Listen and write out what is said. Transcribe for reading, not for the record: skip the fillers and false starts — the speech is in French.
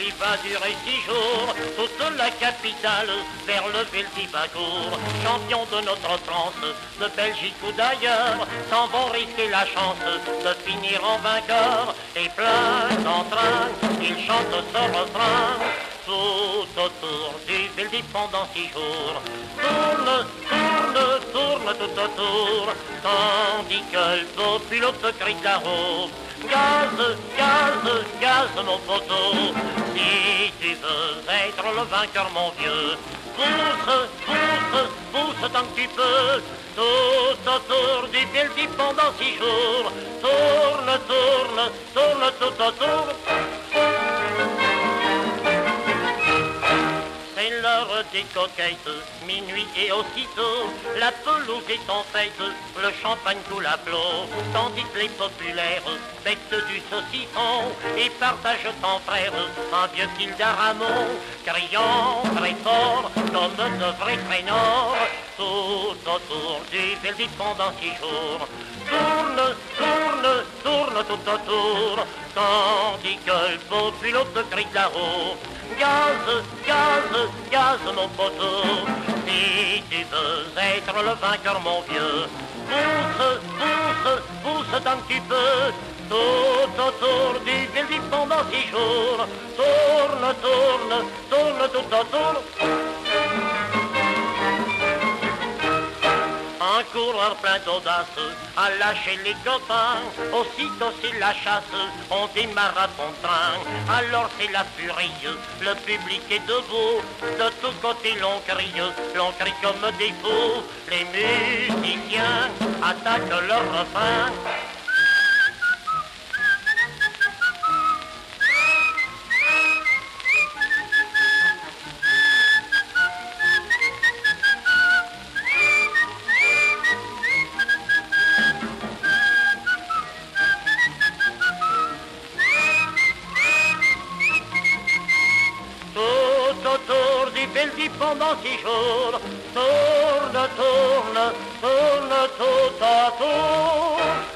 qui va durer 6 jours. Toute la capitale vers le Veldibacourt, champion de notre France, de Belgique ou d'ailleurs, s'en vont risquer la chance de finir en vainqueur. Et plein d'entrain, ils chantent ce refrain tout autour du Veldiv pendant 6 jours. Tourne, tourne, tourne tout autour, tandis que le beau pilote crie là-haut. Gaz, gaz, gaz mon poteau, si tu veux être le vainqueur mon vieux, pousse, pousse, pousse tant que tu peux, tout autour du Veldiv pendant 6 jours. Tourne, tourne, tourne tout autour. C'est l'heure des coquettes, minuit et aussitôt, la pelouse est en fête, le champagne coule à flot, tandis que les populaires bectent du saucisson et partagent en frères un vieux fil d'aramon, criant très fort comme de vrais traîneurs, tout autour du Veldiv pendant 6 jours. Tourne, tourne, tourne tout autour, tandis que le beau pilote crie là-haut. Gaz, gaz, gaz mon poteau, si tu veux être le vainqueur mon vieux, pousse, pousse, pousse tant que tu peux, tout autour du Veldiv pendant 6 jours. Tourne, tourne, tourne tout autour. Un coureur plein d'audace a lâché les copains, aussitôt c'est la chasse, on démarre à bon train. Alors c'est la furie, le public est debout, de tous côtés l'on crie comme des fous. Les musiciens attaquent leur refrain. Autour du Veldiv pendant 6 jours, tourne, tourne, tourne tout autour.